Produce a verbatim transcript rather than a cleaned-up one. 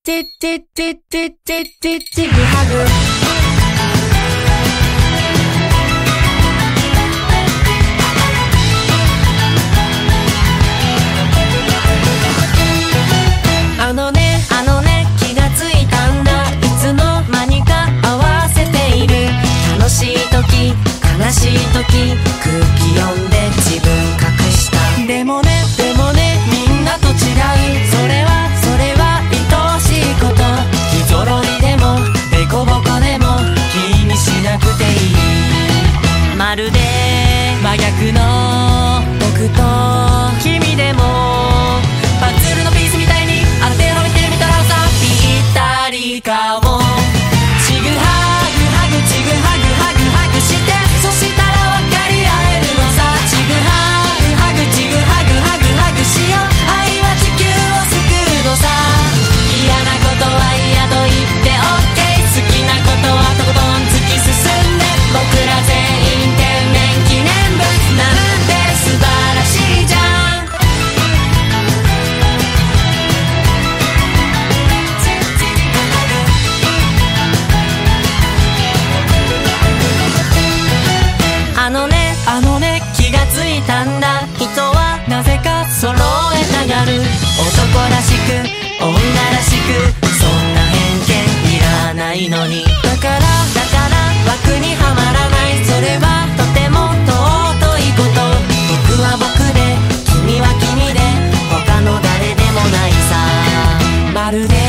ちちちちちちちぐはぐあのねあのね気がついたんだいつの間にか合わせている楽しい時悲しい時空気読んで自分隠したでもねでもねみんなと違うそれはそれは愛おしいこと不ぞろいでもデコボコでも気にしなくていいまるで真逆の僕と君でもパズルのピースみたいにある程度見てみたらさぴったりかもちぐはぐはぐちぐはぐはぐはぐしてそしたら分かり合えるのさちぐはぐはぐちぐはぐはぐはぐしよう愛は地球を救うのさ嫌なことは嫌と言って OK 好きなことはとことん突き進んで僕ら全員天然記念物なんて素晴らしいじゃんあのねあのね気がついたんだ人はなぜか揃えたがる男らしく女らしくそんな偏見いらないのにだからだから枠にはまらないそれはとても尊いこと僕は僕で君は君で他の誰でもないさまるで